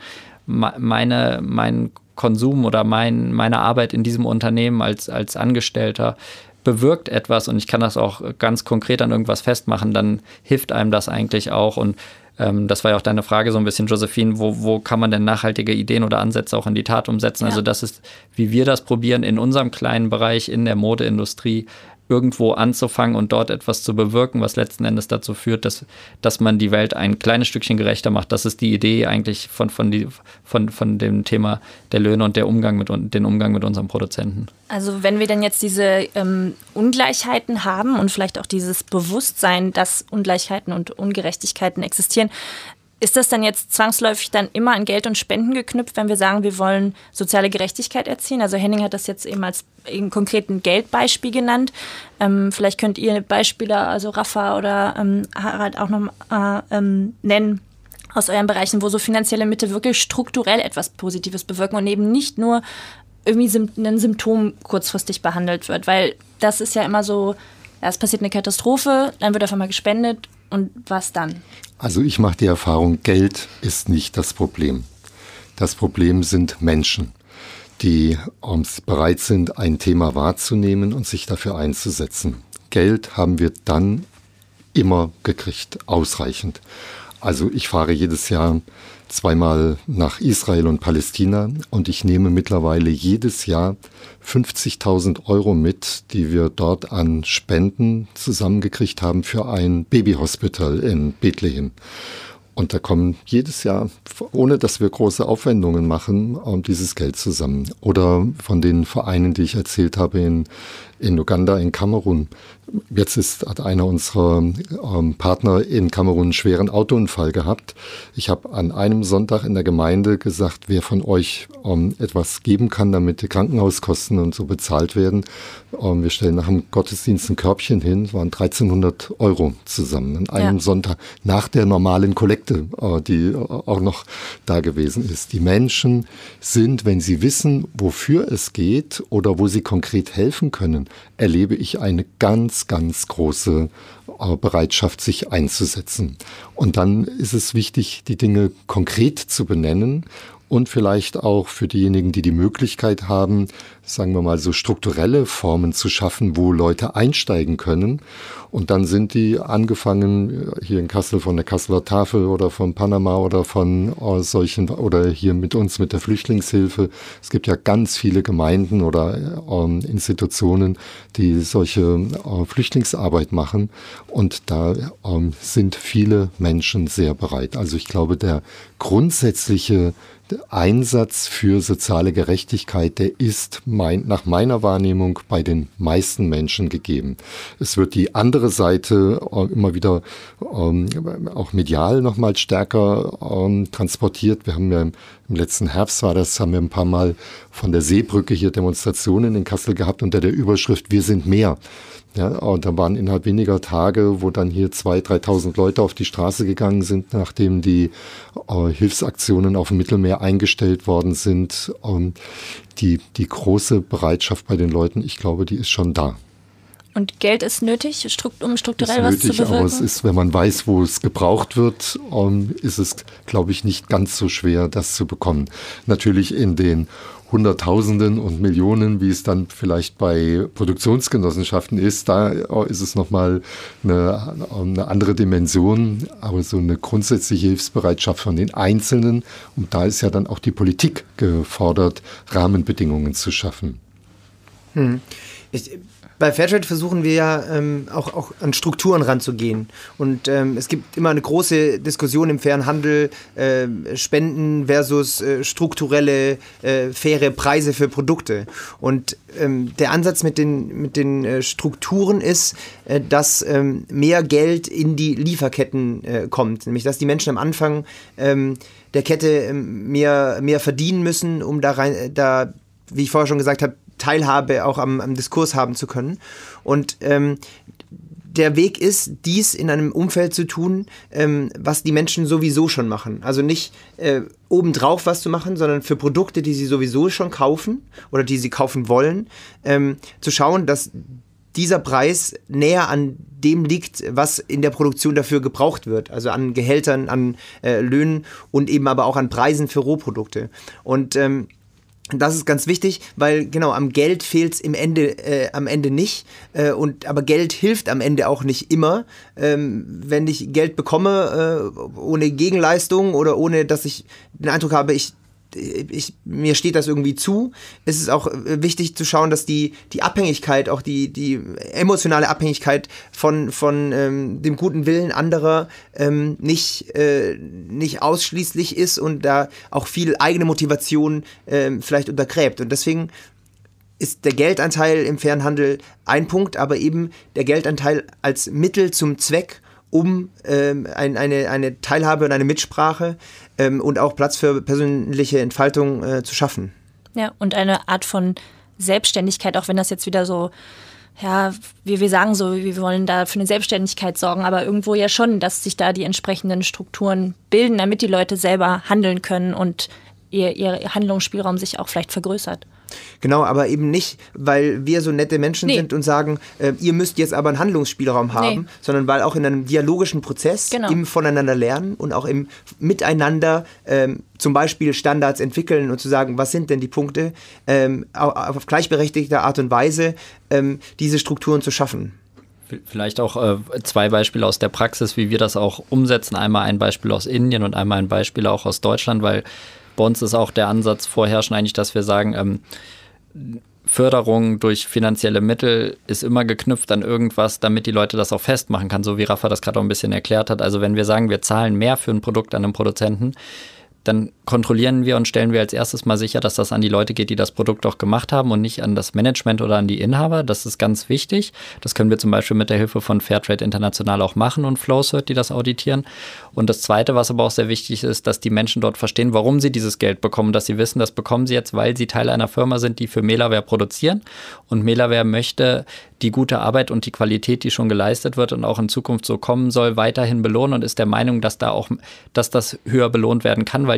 meine, mein Konsum oder mein, meine Arbeit in diesem Unternehmen als, als Angestellter bewirkt etwas und ich kann das auch ganz konkret an irgendwas festmachen, dann hilft einem das eigentlich auch. Und ähm, das war ja auch deine Frage so ein bisschen, Josephine, wo, wo kann man denn nachhaltige Ideen oder Ansätze auch in die Tat umsetzen? Ja. Also das ist, wie wir das probieren, in unserem kleinen Bereich in der Modeindustrie irgendwo anzufangen und dort etwas zu bewirken, was letzten Endes dazu führt, dass, dass man die Welt ein kleines Stückchen gerechter macht. Das ist die Idee eigentlich von, von, die, von, von dem Thema der Löhne und der Umgang mit, den Umgang mit unseren Produzenten. Also wenn wir denn jetzt diese ähm, Ungleichheiten haben und vielleicht auch dieses Bewusstsein, dass Ungleichheiten und Ungerechtigkeiten existieren, ist das dann jetzt zwangsläufig dann immer an Geld und Spenden geknüpft, wenn wir sagen, wir wollen soziale Gerechtigkeit erzielen? Also Henning hat das jetzt eben als einen konkreten Geldbeispiel genannt. Ähm, vielleicht könnt ihr Beispiele, also Rafa oder ähm, Harald auch noch äh, ähm, nennen aus euren Bereichen, wo so finanzielle Mittel wirklich strukturell etwas Positives bewirken und eben nicht nur irgendwie ein Symptom kurzfristig behandelt wird. Weil das ist ja immer so, ja, es passiert eine Katastrophe, dann wird auf einmal gespendet und was dann? Also ich mache die Erfahrung, Geld ist nicht das Problem. Das Problem sind Menschen, die um, bereit sind, ein Thema wahrzunehmen und sich dafür einzusetzen. Geld haben wir dann immer gekriegt, ausreichend. Also ich fahre jedes Jahr zweimal nach Israel und Palästina und ich nehme mittlerweile jedes Jahr fünfzigtausend Euro mit, die wir dort an Spenden zusammengekriegt haben für ein Babyhospital in Bethlehem. Und da kommen jedes Jahr, ohne dass wir große Aufwendungen machen, dieses Geld zusammen. Oder von den Vereinen, die ich erzählt habe in, in Uganda, in Kamerun. Jetzt ist, hat einer unserer ähm, Partner in Kamerun einen schweren Autounfall gehabt. Ich habe an einem Sonntag in der Gemeinde gesagt, wer von euch ähm, etwas geben kann, damit die Krankenhauskosten und so bezahlt werden. Ähm, wir stellen nach dem Gottesdienst ein Körbchen hin, es waren dreizehnhundert Euro zusammen an einem ja. Sonntag nach der normalen Kollekte, äh, die äh, auch noch da gewesen ist. Die Menschen sind, wenn sie wissen, wofür es geht oder wo sie konkret helfen können, erlebe ich eine ganz, ganz große äh, Bereitschaft, sich einzusetzen. Und dann ist es wichtig, die Dinge konkret zu benennen und vielleicht auch für diejenigen, die die Möglichkeit haben, sagen wir mal so strukturelle Formen zu schaffen, wo Leute einsteigen können. Und dann sind die angefangen hier in Kassel von der Kasseler Tafel oder von Panama oder von äh, solchen oder hier mit uns mit der Flüchtlingshilfe. Es gibt ja ganz viele Gemeinden oder äh, Institutionen, die solche äh, Flüchtlingsarbeit machen. Und da äh, sind viele Menschen sehr bereit. Also ich glaube, der grundsätzliche Einsatz für soziale Gerechtigkeit, der ist mein, nach meiner Wahrnehmung bei den meisten Menschen gegeben. Es wird die andere Seite äh, immer wieder ähm, auch medial noch mal stärker ähm, transportiert. Wir haben ja im, im letzten Herbst war das, haben wir ein paar Mal von der Seebrücke hier Demonstrationen in Kassel gehabt unter der Überschrift "Wir sind mehr". Ja, und da waren innerhalb weniger Tage, wo dann hier zweitausend, dreitausend Leute auf die Straße gegangen sind, nachdem die äh, Hilfsaktionen auf dem Mittelmeer eingestellt worden sind. Und die, die große Bereitschaft bei den Leuten, ich glaube, die ist schon da. Und Geld ist nötig, um strukturell ist was nötig, zu bewirken? Aber es ist, wenn man weiß, wo es gebraucht wird, um, ist es, glaube ich, nicht ganz so schwer, das zu bekommen. Natürlich in den Hunderttausenden und Millionen, wie es dann vielleicht bei Produktionsgenossenschaften ist, da ist es nochmal eine, eine andere Dimension, aber so eine grundsätzliche Hilfsbereitschaft von den Einzelnen. Und da ist ja dann auch die Politik gefordert, Rahmenbedingungen zu schaffen. Hm. Ich, bei Fairtrade versuchen wir ja ähm, auch, auch an Strukturen ranzugehen. Und ähm, es gibt immer eine große Diskussion im fairen Handel, äh, Spenden versus äh, strukturelle, äh, faire Preise für Produkte. Und ähm, der Ansatz mit den, mit den äh, Strukturen ist, äh, dass ähm, mehr Geld in die Lieferketten äh, kommt. Nämlich, dass die Menschen am Anfang ähm, der Kette ähm, mehr, mehr verdienen müssen, um da rein, äh, da, wie ich vorher schon gesagt habe, Teilhabe auch am, am Diskurs haben zu können. Und ähm, der Weg ist, dies in einem Umfeld zu tun, ähm, was die Menschen sowieso schon machen. Also nicht äh, obendrauf was zu machen, sondern für Produkte, die sie sowieso schon kaufen oder die sie kaufen wollen, ähm, zu schauen, dass dieser Preis näher an dem liegt, was in der Produktion dafür gebraucht wird. Also an Gehältern, an äh, Löhnen und eben aber auch an Preisen für Rohprodukte. Und ähm, das ist ganz wichtig, weil genau am Geld fehlt es im Ende, äh, am Ende nicht. Äh, und, aber Geld hilft am Ende auch nicht immer. Ähm, wenn ich Geld bekomme äh, ohne Gegenleistung oder ohne, dass ich den Eindruck habe, ich Ich, mir steht das irgendwie zu. Es ist auch wichtig zu schauen, dass die, die Abhängigkeit, auch die, die emotionale Abhängigkeit von, von ähm, dem guten Willen anderer ähm, nicht, äh, nicht ausschließlich ist und da auch viel eigene Motivation ähm, vielleicht untergräbt. Und deswegen ist der Geldanteil im fairen Handel ein Punkt, aber eben der Geldanteil als Mittel zum Zweck, um ähm, ein, eine, eine Teilhabe und eine Mitsprache ähm, und auch Platz für persönliche Entfaltung äh, zu schaffen. Ja, und eine Art von Selbstständigkeit, auch wenn das jetzt wieder so, ja, wie wir sagen so, wir wollen da für eine Selbstständigkeit sorgen, aber irgendwo ja schon, dass sich da die entsprechenden Strukturen bilden, damit die Leute selber handeln können und ihr, ihr Handlungsspielraum sich auch vielleicht vergrößert. Genau, aber eben nicht, weil wir so nette Menschen nee. sind und sagen, äh, ihr müsst jetzt aber einen Handlungsspielraum haben, nee. sondern weil auch in einem dialogischen Prozess genau. im Voneinander lernen und auch im Miteinander ähm, zum Beispiel Standards entwickeln und zu sagen, was sind denn die Punkte, ähm, auf gleichberechtigte Art und Weise ähm, diese Strukturen zu schaffen. Vielleicht auch äh, zwei Beispiele aus der Praxis, wie wir das auch umsetzen. Einmal ein Beispiel aus Indien und einmal ein Beispiel auch aus Deutschland, weil bei uns ist auch der Ansatz vorherrschend eigentlich, dass wir sagen, ähm, Förderung durch finanzielle Mittel ist immer geknüpft an irgendwas, damit die Leute das auch festmachen kann, so wie Rafa das gerade auch ein bisschen erklärt hat. Also wenn wir sagen, wir zahlen mehr für ein Produkt an einen Produzenten, dann kontrollieren wir und stellen wir als erstes mal sicher, dass das an die Leute geht, die das Produkt auch gemacht haben und nicht an das Management oder an die Inhaber. Das ist ganz wichtig. Das können wir zum Beispiel mit der Hilfe von Fairtrade International auch machen und Flowcert, die das auditieren. Und das Zweite, was aber auch sehr wichtig ist, dass die Menschen dort verstehen, warum sie dieses Geld bekommen, dass sie wissen, das bekommen sie jetzt, weil sie Teil einer Firma sind, die für Melaware produzieren. Und Melaware möchte die gute Arbeit und die Qualität, die schon geleistet wird und auch in Zukunft so kommen soll, weiterhin belohnen und ist der Meinung, dass da auch, dass das höher belohnt werden kann, weil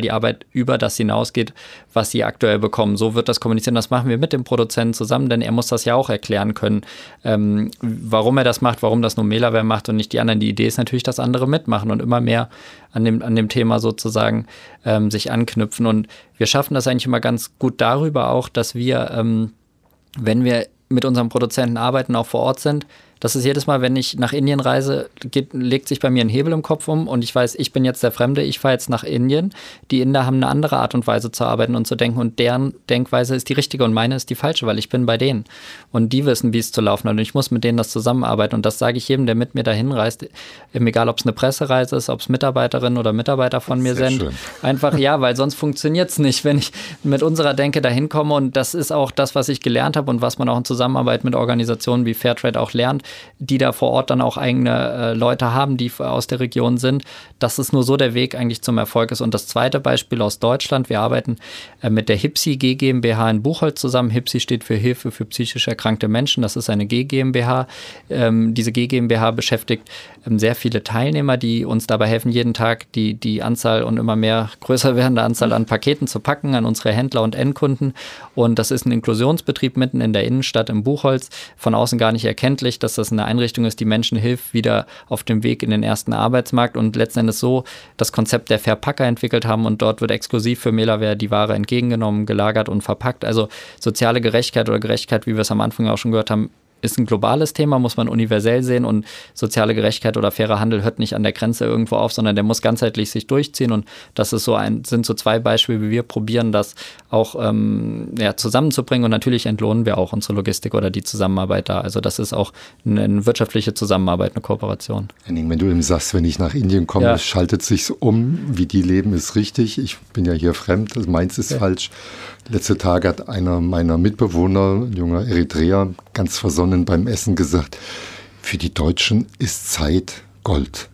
die Arbeit über das hinausgeht, was sie aktuell bekommen. So wird das kommunizieren. Das machen wir mit dem Produzenten zusammen, denn er muss das ja auch erklären können, ähm, warum er das macht, warum das nur Melaware macht und nicht die anderen. Die Idee ist natürlich, dass andere mitmachen und immer mehr an dem, an dem Thema sozusagen ähm, sich anknüpfen. Und wir schaffen das eigentlich immer ganz gut darüber auch, dass wir, ähm, wenn wir mit unserem Produzenten arbeiten, auch vor Ort sind. Das ist jedes Mal, wenn ich nach Indien reise, geht, legt sich bei mir ein Hebel im Kopf um und ich weiß, ich bin jetzt der Fremde, ich fahre jetzt nach Indien. Die Inder haben eine andere Art und Weise zu arbeiten und zu denken und deren Denkweise ist die richtige und meine ist die falsche, weil ich bin bei denen. Und die wissen, wie es zu laufen hat und ich muss mit denen das zusammenarbeiten und das sage ich jedem, der mit mir dahin reist, egal ob es eine Pressereise ist, ob es Mitarbeiterinnen oder Mitarbeiter von mir Sehr sind. Schön. Einfach ja, weil sonst funktioniert es nicht, wenn ich mit unserer Denke dahin komme und das ist auch das, was ich gelernt habe und was man auch in Zusammenarbeit mit Organisationen wie Fairtrade auch lernt, die da vor Ort dann auch eigene äh, Leute haben, die aus der Region sind, dass es nur so der Weg eigentlich zum Erfolg ist. Und das zweite Beispiel aus Deutschland, wir arbeiten äh, mit der HIPSI G GmbH in Buchholz zusammen. HIPSI steht für Hilfe für psychisch erkrankte Menschen, das ist eine G GmbH. Ähm, diese G GmbH beschäftigt ähm, sehr viele Teilnehmer, die uns dabei helfen, jeden Tag die, die Anzahl und immer mehr größer werdende Anzahl an Paketen zu packen an unsere Händler und Endkunden. Und das ist ein Inklusionsbetrieb mitten in der Innenstadt in Buchholz, von außen gar nicht erkenntlich, dass das eine Einrichtung ist, die Menschen hilft, wieder auf dem Weg in den ersten Arbeitsmarkt und letzten Endes so das Konzept der Verpacker entwickelt haben und dort wird exklusiv für Melaware die Ware entgegengenommen, gelagert und verpackt. Also soziale Gerechtigkeit oder Gerechtigkeit, wie wir es am Anfang auch schon gehört haben, ist ein globales Thema, muss man universell sehen und soziale Gerechtigkeit oder fairer Handel hört nicht an der Grenze irgendwo auf, sondern der muss ganzheitlich sich durchziehen und das ist so ein, sind so zwei Beispiele, wie wir probieren, das auch ähm, ja, zusammenzubringen und natürlich entlohnen wir auch unsere Logistik oder die Zusammenarbeit da. Also das ist auch eine, eine wirtschaftliche Zusammenarbeit, eine Kooperation. Henning, wenn du eben sagst, wenn ich nach Indien komme, ja. schaltet sich's um, wie die leben, ist richtig. Ich bin ja hier fremd, also meins ist ja. falsch. Letzte Tage hat einer meiner Mitbewohner, ein junger Eritreer, ganz versonnen beim Essen gesagt, für die Deutschen ist Zeit Gold.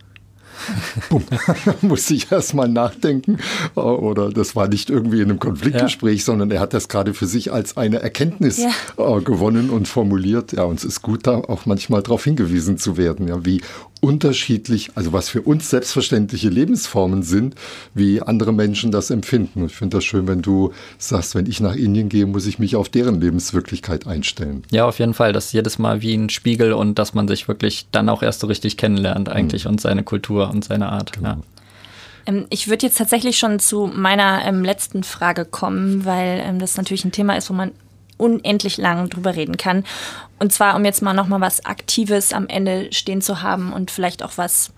Bumm. Muss ich erst mal nachdenken. Oder das war nicht irgendwie in einem Konfliktgespräch, ja. sondern er hat das gerade für sich als eine Erkenntnis ja. gewonnen und formuliert. Ja, und es ist gut, da auch manchmal darauf hingewiesen zu werden, ja, wie unterschiedlich, also was für uns selbstverständliche Lebensformen sind, wie andere Menschen das empfinden. Ich finde das schön, wenn du sagst, wenn ich nach Indien gehe, muss ich mich auf deren Lebenswirklichkeit einstellen. Ja, auf jeden Fall. Das ist jedes Mal wie ein Spiegel und dass man sich wirklich dann auch erst so richtig kennenlernt eigentlich mhm. und seine Kultur und seine Art. Genau. Ja. Ähm, ich würde jetzt tatsächlich schon zu meiner ähm, letzten Frage kommen, weil ähm, das natürlich ein Thema ist, wo man unendlich lang drüber reden kann. Und zwar, um jetzt mal nochmal was Aktives am Ende stehen zu haben und vielleicht auch was,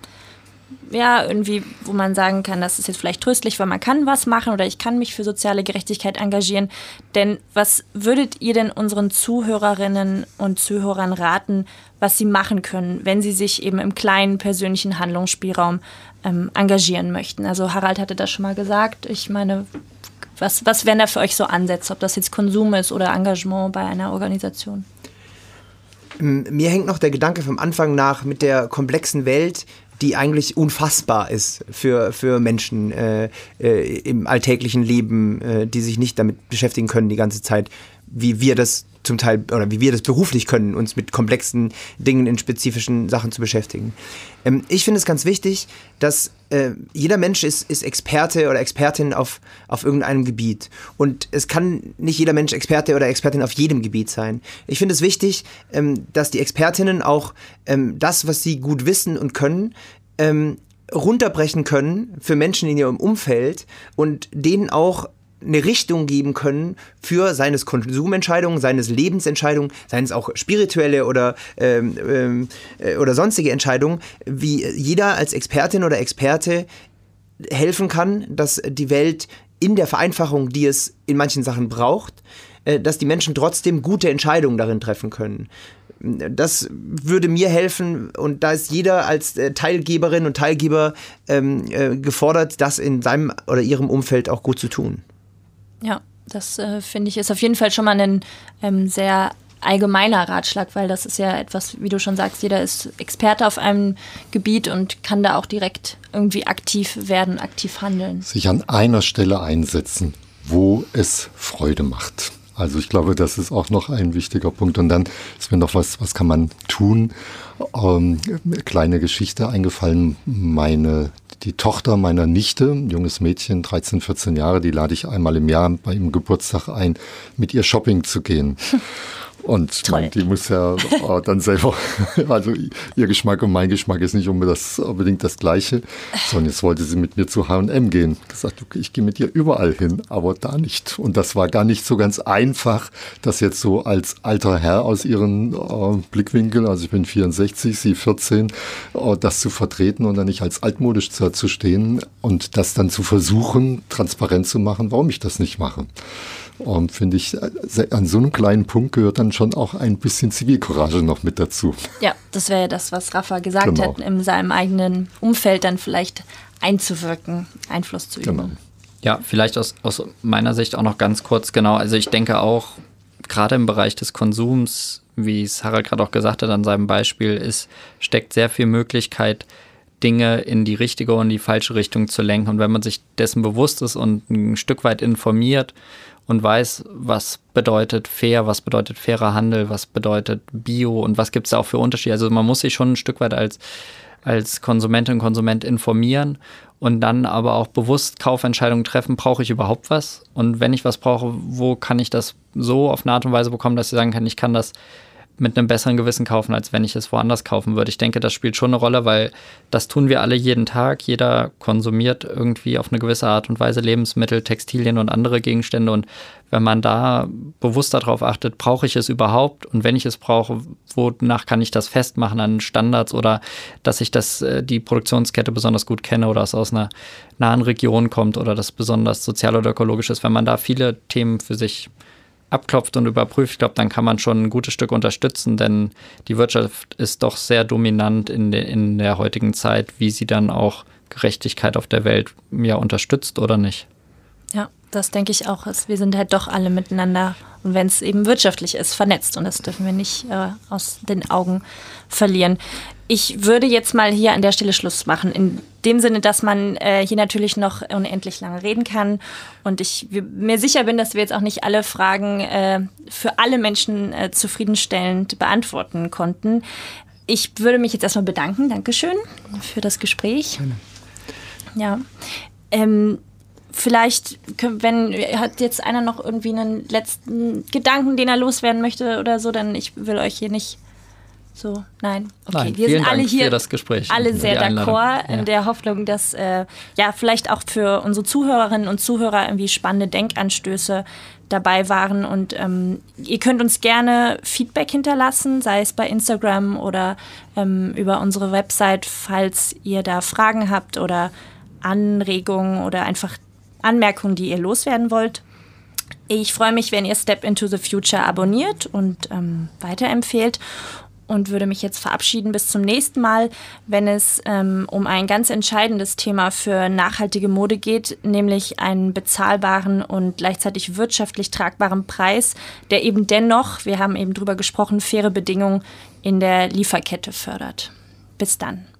ja, irgendwie, wo man sagen kann, das ist jetzt vielleicht tröstlich, weil man kann was machen oder ich kann mich für soziale Gerechtigkeit engagieren. Denn was würdet ihr denn unseren Zuhörerinnen und Zuhörern raten, was sie machen können, wenn sie sich eben im kleinen persönlichen Handlungsspielraum ähm, engagieren möchten? Also Harald hatte das schon mal gesagt. Ich meine, Was, was wären da für euch so Ansätze, ob das jetzt Konsum ist oder Engagement bei einer Organisation? Mir hängt noch der Gedanke vom Anfang nach mit der komplexen Welt, die eigentlich unfassbar ist für, für Menschen äh, äh, im alltäglichen Leben, äh, die sich nicht damit beschäftigen können die ganze Zeit, wie wir das zum Teil oder wie wir das beruflich können, uns mit komplexen Dingen in spezifischen Sachen zu beschäftigen. Ähm, ich finde es ganz wichtig, dass äh, jeder Mensch ist, ist Experte oder Expertin auf, auf irgendeinem Gebiet. Und es kann nicht jeder Mensch Experte oder Expertin auf jedem Gebiet sein. Ich finde es wichtig, ähm, dass die Expertinnen auch ähm, das, was sie gut wissen und können, ähm, runterbrechen können für Menschen in ihrem Umfeld und denen auch eine Richtung geben können für seines Konsumentscheidungen, seines Lebensentscheidungen, seien es auch spirituelle oder, ähm, ähm, oder sonstige Entscheidungen, wie jeder als Expertin oder Experte helfen kann, dass die Welt in der Vereinfachung, die es in manchen Sachen braucht, äh, dass die Menschen trotzdem gute Entscheidungen darin treffen können. Das würde mir helfen und da ist jeder als äh, Teilgeberin und Teilgeber ähm, äh, gefordert, das in seinem oder ihrem Umfeld auch gut zu tun. Ja, das äh, finde ich ist auf jeden Fall schon mal ein ähm, sehr allgemeiner Ratschlag, weil das ist ja etwas, wie du schon sagst, jeder ist Experte auf einem Gebiet und kann da auch direkt irgendwie aktiv werden, aktiv handeln. Sich an einer Stelle einsetzen, wo es Freude macht. Also ich glaube, das ist auch noch ein wichtiger Punkt. Und dann ist mir noch was, was kann man tun? Ähm, kleine Geschichte eingefallen. Meine, die Tochter meiner Nichte, ein junges Mädchen, dreizehn, vierzehn Jahre, die lade ich einmal im Jahr bei ihrem Geburtstag ein, mit ihr shopping zu gehen. Und man, die muss ja äh, dann selber, also ihr Geschmack und mein Geschmack ist nicht unbedingt das, unbedingt das Gleiche, sondern jetzt wollte sie mit mir zu H und M gehen. Gesagt, okay, ich gehe mit ihr überall hin, aber da nicht. Und das war gar nicht so ganz einfach, das jetzt so als alter Herr aus ihren äh, Blickwinkeln, also ich bin vierundsechzig, sie vierzehn, äh, das zu vertreten und dann nicht als altmodisch zu, zu stehen und das dann zu versuchen, transparent zu machen, warum ich das nicht mache. Und finde ich, an so einem kleinen Punkt gehört dann schon auch ein bisschen Zivilcourage noch mit dazu. Ja, das wäre ja das, was Rafa gesagt genau. hat, in seinem eigenen Umfeld dann vielleicht einzuwirken, Einfluss zu üben. Genau. Ja, vielleicht aus, aus meiner Sicht auch noch ganz kurz, genau, also ich denke auch, gerade im Bereich des Konsums, wie es Harald gerade auch gesagt hat an seinem Beispiel, ist, steckt sehr viel Möglichkeit, Dinge in die richtige und die falsche Richtung zu lenken. Und wenn man sich dessen bewusst ist und ein Stück weit informiert und weiß, was bedeutet fair, was bedeutet fairer Handel, was bedeutet Bio und was gibt es da auch für Unterschiede. Also man muss sich schon ein Stück weit als, als Konsumentin und Konsument informieren und dann aber auch bewusst Kaufentscheidungen treffen, brauche ich überhaupt was? Und wenn ich was brauche, wo kann ich das so auf eine Art und Weise bekommen, dass ich sagen kann, ich kann das mit einem besseren Gewissen kaufen, als wenn ich es woanders kaufen würde. Ich denke, das spielt schon eine Rolle, weil das tun wir alle jeden Tag. Jeder konsumiert irgendwie auf eine gewisse Art und Weise Lebensmittel, Textilien und andere Gegenstände. Und wenn man da bewusst darauf achtet, brauche ich es überhaupt? Und wenn ich es brauche, wonach kann ich das festmachen an Standards oder dass ich das, die Produktionskette besonders gut kenne oder es aus einer nahen Region kommt oder das besonders sozial oder ökologisch ist. Wenn man da viele Themen für sich abklopft und überprüft, ich glaube, dann kann man schon ein gutes Stück unterstützen, denn die Wirtschaft ist doch sehr dominant in, de, in der heutigen Zeit, wie sie dann auch Gerechtigkeit auf der Welt ja unterstützt oder nicht. Ja, das denke ich auch. Wir sind halt doch alle miteinander und wenn es eben wirtschaftlich ist, vernetzt und das dürfen wir nicht äh, aus den Augen verlieren. Ich würde jetzt mal hier an der Stelle Schluss machen, in dem Sinne, dass man äh, hier natürlich noch unendlich lange reden kann und ich mir sicher bin, dass wir jetzt auch nicht alle Fragen äh, für alle Menschen äh, zufriedenstellend beantworten konnten. Ich würde mich jetzt erstmal bedanken, Dankeschön für das Gespräch. Ja, ähm, vielleicht, wenn hat jetzt einer noch irgendwie einen letzten Gedanken, den er loswerden möchte oder so, dann ich will euch hier nicht so, nein. Okay, nein, wir sind alle Dank hier für das Gespräch, alle sehr d'accord in ja. der Hoffnung, dass äh, ja vielleicht auch für unsere Zuhörerinnen und Zuhörer irgendwie spannende Denkanstöße dabei waren und ähm, ihr könnt uns gerne Feedback hinterlassen, sei es bei Instagram oder ähm, über unsere Website, falls ihr da Fragen habt oder Anregungen oder einfach Anmerkungen, die ihr loswerden wollt. Ich freue mich, wenn ihr Step into the Future abonniert und ähm, weiterempfehlt und würde mich jetzt verabschieden bis zum nächsten Mal, wenn es ähm, um ein ganz entscheidendes Thema für nachhaltige Mode geht, nämlich einen bezahlbaren und gleichzeitig wirtschaftlich tragbaren Preis, der eben dennoch, wir haben eben drüber gesprochen, faire Bedingungen in der Lieferkette fördert. Bis dann.